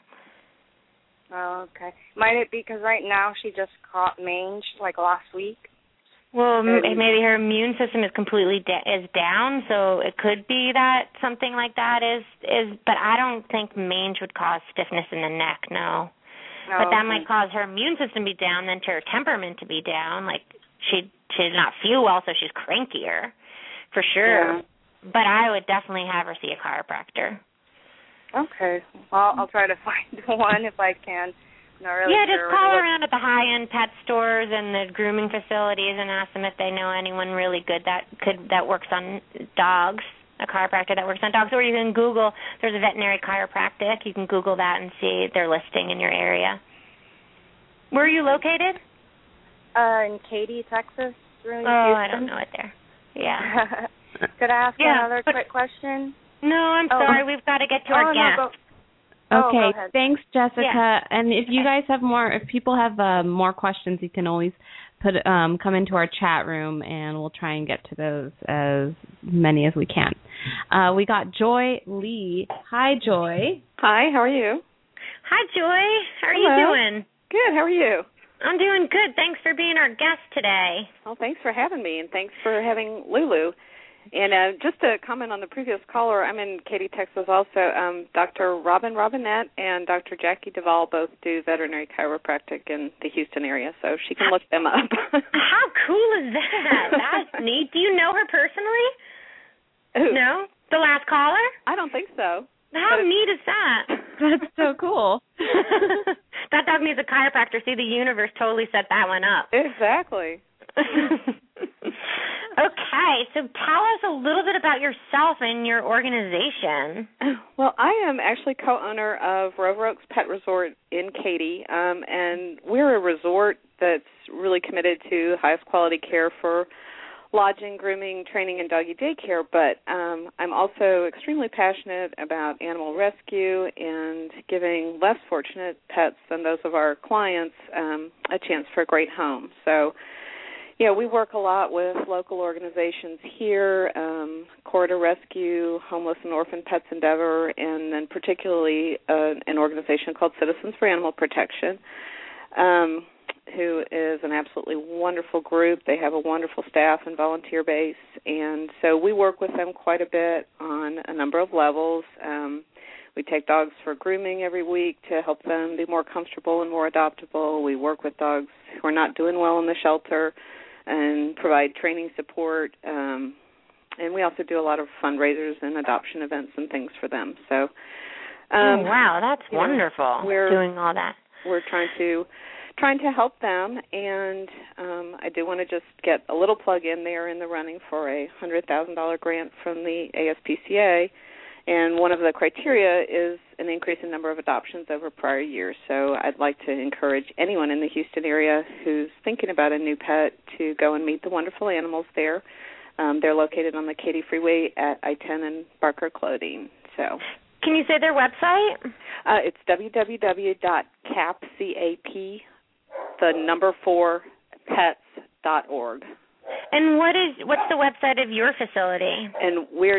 Oh, okay. Might it be because right now she just caught mange like last week? Well, maybe her immune system is completely is down, so it could be that something like that is. But I don't think mange would cause stiffness in the neck, no. But that might cause her immune system to be down, then to her temperament to be down. Like she'd not feel well, so she's crankier, for sure. Yeah. But I would definitely have her see a chiropractor. Okay. Well, I'll try to find one if I can. Not really just call around at the high-end pet stores and the grooming facilities and ask them if they know anyone really good that works on dogs, a chiropractor that works on dogs. Or you can Google, there's a veterinary chiropractic. You can Google that and see their listing in your area. Where are you located? In Katy, Texas. Really I don't know it there. Yeah. Could I ask another quick question? No, I'm sorry. We've got to get to our guest. Okay, thanks, Jessica. Yeah. And if you guys have if people have more questions, you can always come into our chat room, and we'll try and get to those as many as we can. We got Joy Lee. Hi, Joy. Hi, how are you? Hi, Joy. How are you doing? Good, how are you? I'm doing good. Thanks for being our guest today. Well, thanks for having me, and thanks for having Lulu. And just to comment on the previous caller, I'm in Katy, Texas also. Dr. Robin Robinette and Dr. Jackie Duvall both do veterinary chiropractic in the Houston area, so she can look them up. How cool is that? That's neat. Do you know her personally? Who? No? The last caller? I don't think so. How neat is that? That's so cool. That dog needs a chiropractor. See, the universe totally set that one up. Exactly. Okay, so tell us a little bit about yourself and your organization. Well, I am actually co-owner of Rover Oaks Pet Resort in Katy, and we're a resort that's really committed to highest quality care for lodging, grooming, training, and doggy daycare, but I'm also extremely passionate about animal rescue and giving less fortunate pets than those of our clients a chance for a great home. So, we work a lot with local organizations here, Corridor Rescue, Homeless and Orphan Pets Endeavor, and then particularly an organization called Citizens for Animal Protection, who is an absolutely wonderful group. They have a wonderful staff and volunteer base, and so we work with them quite a bit on a number of levels. We take dogs for grooming every week to help them be more comfortable and more adoptable. We work with dogs who are not doing well in the shelter and provide training support, and we also do a lot of fundraisers and adoption events and things for them. So, wow, that's wonderful. We're doing all that. We're trying to help them, and I do want to just get a little plug in there in the running for a $100,000 grant from the ASPCA, and one of the criteria is an increase in number of adoptions over prior years. So I'd like to encourage anyone in the Houston area who's thinking about a new pet to go and meet the wonderful animals there. They're located on the Katy Freeway at I-10 and Barker Clothing. So, can you say their website? It's www.4pets.org. And what's the website of your facility? And we're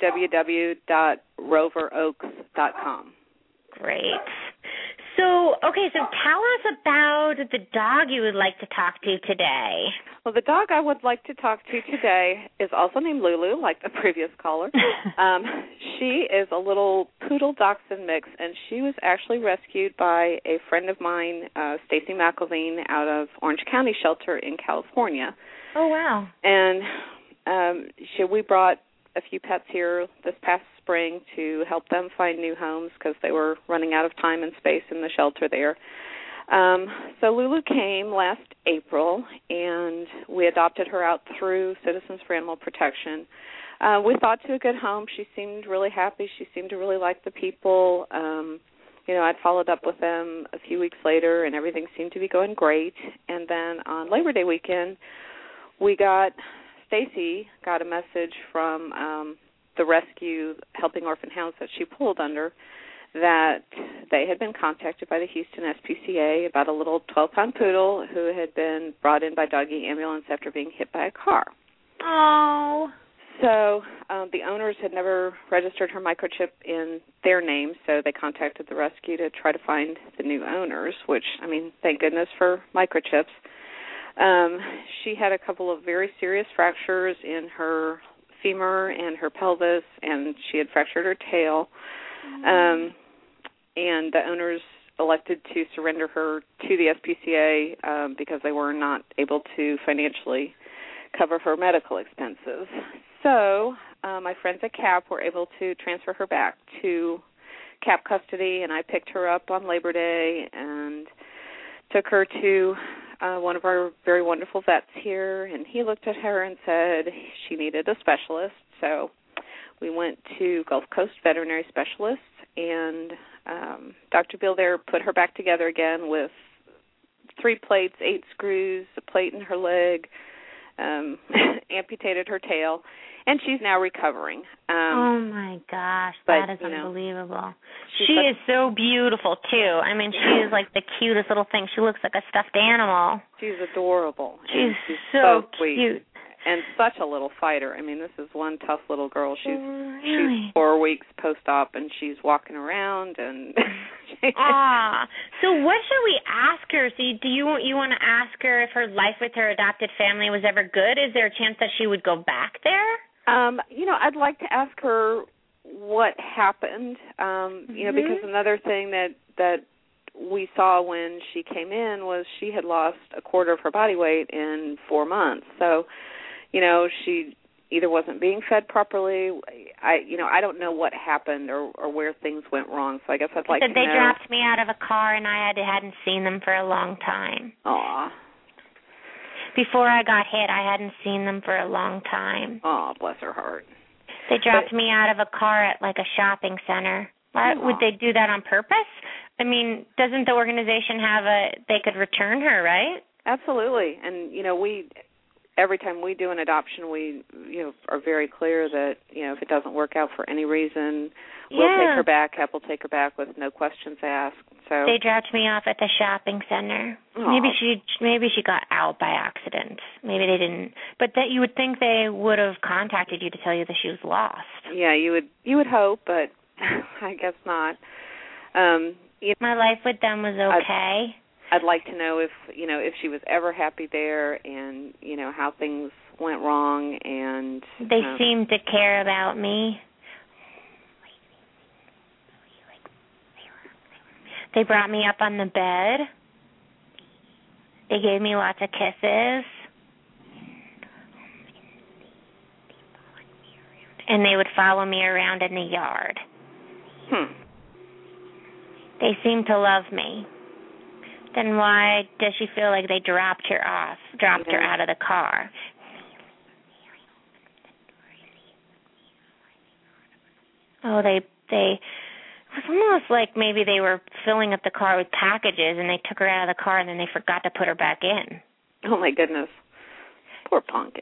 www.roveroaks.com. Great. So tell us about the dog you would like to talk to today. Well, the dog I would like to talk to today is also named Lulu, like the previous caller. She is a little poodle dachshund mix, and she was actually rescued by a friend of mine, Stacy McElveen, out of Orange County Shelter in California. Oh, wow. And we brought a few pets here this past spring to help them find new homes because they were running out of time and space in the shelter there. So Lulu came last April, and we adopted her out through Citizens for Animal Protection. We thought to a good home. She seemed really happy. She seemed to really like the people. I'd followed up with them a few weeks later, and everything seemed to be going great. And then on Labor Day weekend, Stacy got a message from the rescue Helping Orphan Hounds that she pulled under that they had been contacted by the Houston SPCA about a little 12-pound poodle who had been brought in by doggy ambulance after being hit by a car. Oh. So the owners had never registered her microchip in their name, so they contacted the rescue to try to find the new owners, which, thank goodness for microchips. She had a couple of very serious fractures in her femur and her pelvis, and she had fractured her tail. And the owners elected to surrender her to the SPCA because they were not able to financially cover her medical expenses. So my friends at CAP were able to transfer her back to CAP custody, and I picked her up on Labor Day and took her to one of our very wonderful vets here, and he looked at her and said she needed a specialist. So we went to Gulf Coast Veterinary Specialists, and Dr. Beal there put her back together again with 3 plates, 8 screws, a plate in her leg, amputated her tail, and she's now recovering. Oh, my gosh, that is unbelievable. She is so beautiful, too. She is like the cutest little thing. She looks like a stuffed animal. She's adorable. She's so cute. And such a little fighter. This is one tough little girl. She's 4 weeks post-op, and she's walking around. And So what should we ask her? So do you want to ask her if her life with her adopted family was ever good? Is there a chance that she would go back there? I'd like to ask her what happened. Because another thing that we saw when she came in was she had lost a quarter of her body weight in 4 months. So, she either wasn't being fed properly. I don't know what happened or where things went wrong. So I guess I'd like to know. They dropped me out of a car, and I hadn't seen them for a long time. Aw. before I got hit, I hadn't seen them for a long time. Oh, bless her heart. They dropped me out of a car at like a shopping center. Why would they do that on purpose? I mean, doesn't the organization have they could return her, right? Absolutely. And, every time we do an adoption, we, are very clear that, if it doesn't work out for any reason, we'll take her back. HEP will take her back with no questions asked. So they dropped me off at the shopping center. Aww. Maybe she got out by accident. Maybe they didn't. But that you would think they would have contacted you to tell you that she was lost. Yeah, you would hope, but I guess not. My life with them was okay. I'd like to know if she was ever happy there, and how things went wrong, and they seemed to care about me. They brought me up on the bed. They gave me lots of kisses. And they would follow me around in the yard. They seemed to love me. Then why does she feel like they dropped her off, her out of the car? Oh, it was almost like maybe they were filling up the car with packages and they took her out of the car and then they forgot to put her back in. Oh, my goodness. Poor Pumpkin.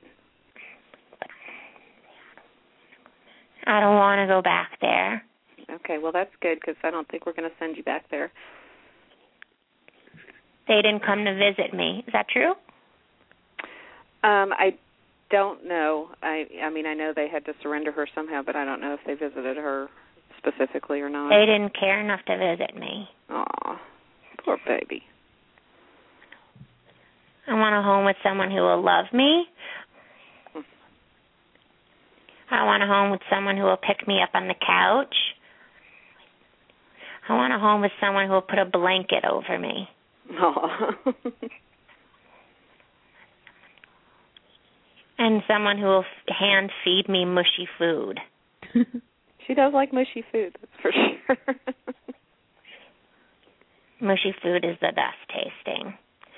I don't want to go back there. Okay, well, that's good because I don't think we're going to send you back there. They didn't come to visit me. Is that true? I don't know. I mean, I know they had to surrender her somehow, but I don't know if they visited her specifically or not. They didn't care enough to visit me. Aw, poor baby. I want a home with someone who will love me. I want a home with someone who will pick me up on the couch. I want a home with someone who will put a blanket over me. Aww. And someone who will hand feed me mushy food. She does like mushy food, that's for sure. Mushy food is the best tasting.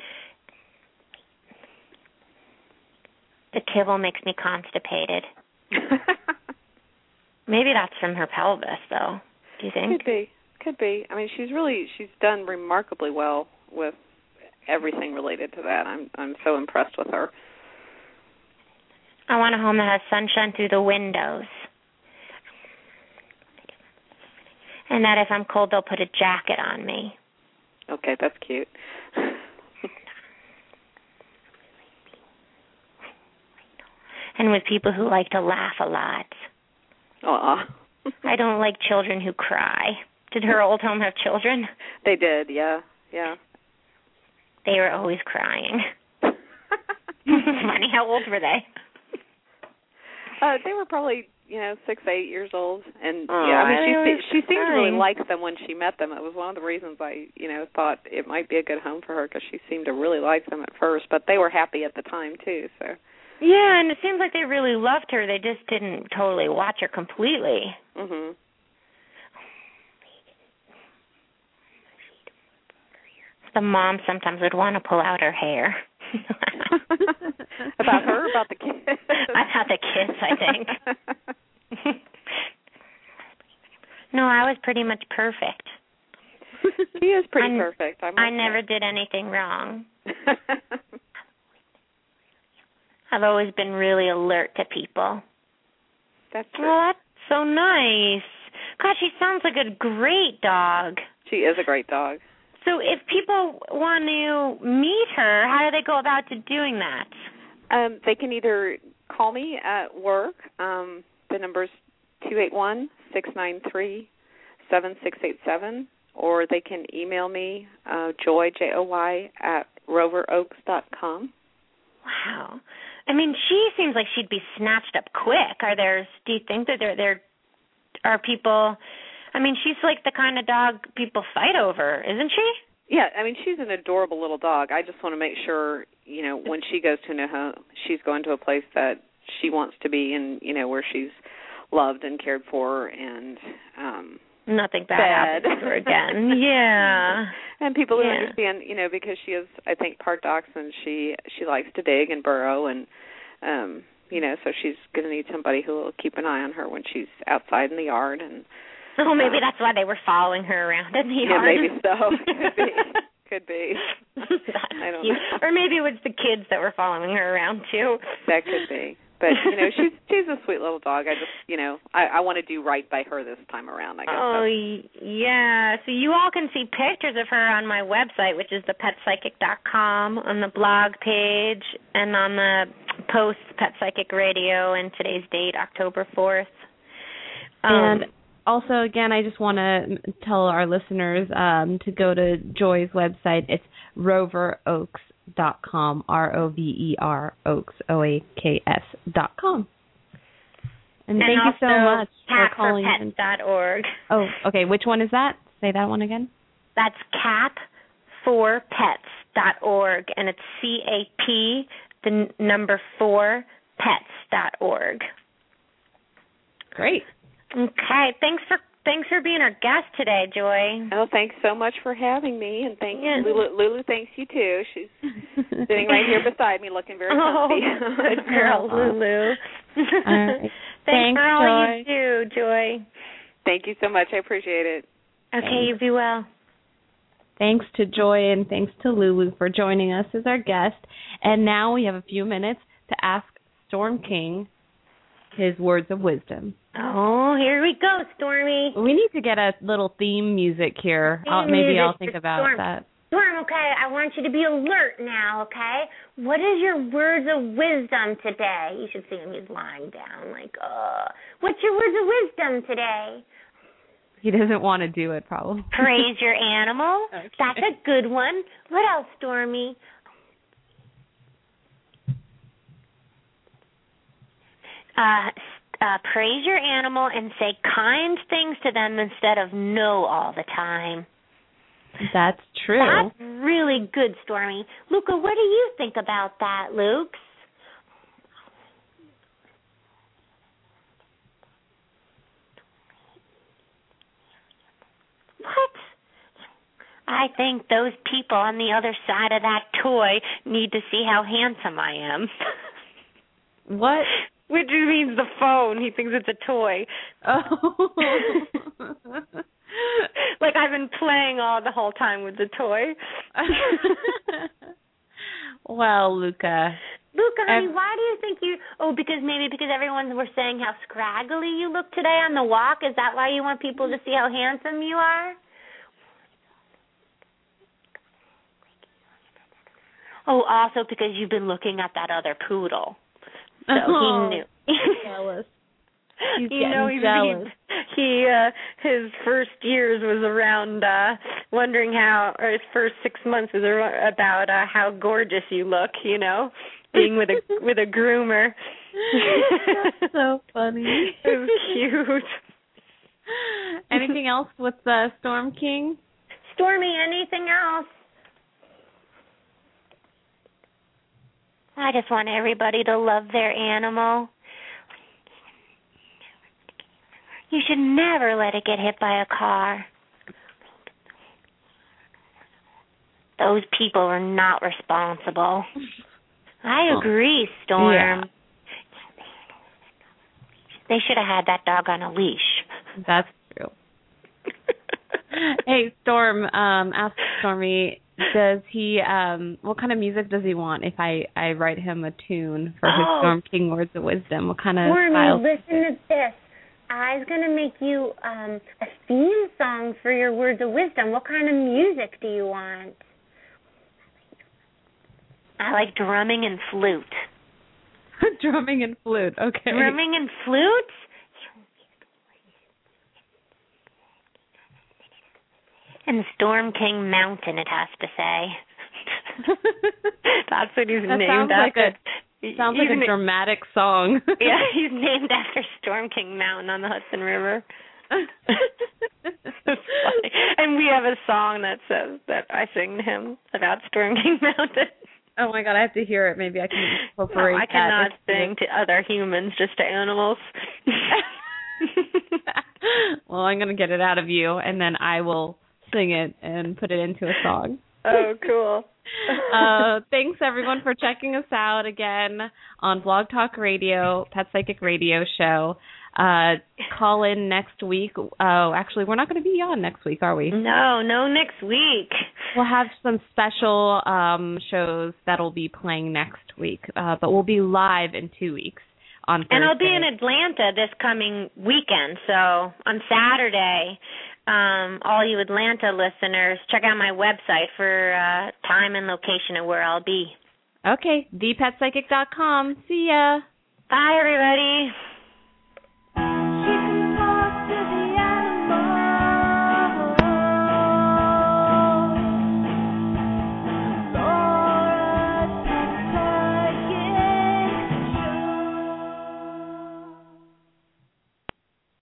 The kibble makes me constipated. Maybe that's from her pelvis, though. Do you think? Could be. I mean, she's done remarkably well with everything related to that. I'm so impressed with her. I want a home that has sunshine through the windows. And that if I'm cold, they'll put a jacket on me. Okay, that's cute. And with people who like to laugh a lot. Aw. I don't like children who cry. Did her old home have children? They did, yeah. They were always crying. Funny, how old were they? They were probably, 6, 8 years old, and she seemed to really like them when she met them. It was one of the reasons I, thought it might be a good home for her because she seemed to really like them at first. But they were happy at the time too. So. Yeah, and it seems like they really loved her. They just didn't totally watch her completely. Mhm. The mom sometimes would want to pull out her hair. About her or about the kids? About the kids, I think. No, I was pretty much perfect. She is pretty perfect. I never did anything wrong. I've always been really alert to people. That's true. Well, that's so nice. God, she sounds like a great dog. She is a great dog. So if people want to meet her, how do they go about doing that? They can either call me at work. The number's 281-693-7687, or they can email me, Joy, Joy, at roveroaks.com. Wow. I mean, she seems like she'd be snatched up quick. Do you think that there are people... I mean, she's like the kind of dog people fight over, isn't she? Yeah, I mean, she's an adorable little dog. I just want to make sure, when she goes to a new home, she's going to a place that she wants to be and, where she's loved and cared for and, nothing bad happens to her again. Yeah. And people who understand, because she is, I think, part dachshund, she likes to dig and burrow, and so she's going to need somebody who will keep an eye on her when she's outside in the yard. And maybe that's why they were following her around in the yard. Yeah, maybe so. Could be. I don't know. Or maybe it was the kids that were following her around too. That could be. But she's a sweet little dog. I just I want to do right by her this time around, I guess. Oh yeah. So you all can see pictures of her on my website, which is thepetpsychic.com, on the blog page and on the post Pet Psychic Radio and today's date, October 4th. And also, again, I just want to tell our listeners to go to Joy's website. It's roveroaks.com, ROVER Oaks, OAKS.com. And thank you so much for calling in. cat4pets.org. Oh, okay. Which one is that? Say that one again. That's cat4pets.org, and it's CAP, the number 4, pets.org. Great. Okay, thanks for being our guest today, Joy. Oh, thanks so much for having me, and thanks Lulu thanks you too. She's sitting right here beside me, looking very comfy. Good girl, Lulu. All right. Thanks for all Joy. you do, Joy. Thank you so much. I appreciate it. Okay, Thanks. you be well. Thanks to Joy and thanks to Lulu for joining us as our guest. And now we have a few minutes to ask Storm King his words of wisdom. Oh, here we go, Stormy. We need to get a little theme music here. Maybe I'll think about that. Storm, okay, I want you to be alert now, okay? What is your words of wisdom today? You should see him. He's lying down like, what's your words of wisdom today? He doesn't want to do it, probably. Praise your animal. Okay. That's a good one. What else, Stormy? Praise your animal and say kind things to them instead of no all the time. That's true. That's really good, Stormy. Luca, what do you think about that, Luke? What? I think those people on the other side of that toy need to see how handsome I am. What? Which means the phone. He thinks it's a toy. Oh. Like I've been playing all the whole time with the toy. Well, Luca. Luca, honey, why do you think you... Oh, because everyone was saying how scraggly you look today on the walk. Is that why you want people to see how handsome you are? Oh, also because you've been looking at that other poodle. So he knew. Jealous. He's jealous. His first years was around wondering how, or his first 6 months was about how gorgeous you look, being with a groomer. That's so funny. It was cute. Anything else with the Storm King? Stormy, anything else? I just want everybody to love their animal. You should never let it get hit by a car. Those people are not responsible. I agree, Storm. Yeah. They should have had that dog on a leash. That's true. Hey, Storm, ask Stormy, does he, what kind of music does he want if I write him a tune for his Storm King Words of Wisdom? What kind of style? Stormy, listen to this. I was going to make you a theme song for your Words of Wisdom. What kind of music do you want? I like drumming and flute. Drumming and flute, okay. Drumming and flute? And Storm King Mountain, it has to say. That's what he's named after. Sounds like a dramatic song. Yeah, he's named after Storm King Mountain on the Hudson River. And we have a song that says that I sing to him about Storm King Mountain. Oh my God, I have to hear it. Maybe I can incorporate that. I cannot sing to other humans, just to animals. Well, I'm going to get it out of you, and then I will sing it and put it into a song. Oh, cool. Thanks, everyone, for checking us out again on Blog Talk Radio, Pet Psychic Radio Show. Call in next week. Oh, actually, we're not going to be on next week, are we? No, next week. We'll have some special shows that'll be playing next week, but we'll be live in 2 weeks on Thursday. And I'll be in Atlanta this coming weekend, so on Saturday. All you Atlanta listeners, check out my website for time and location of where I'll be. Okay, thepetpsychic.com. See ya. Bye, everybody.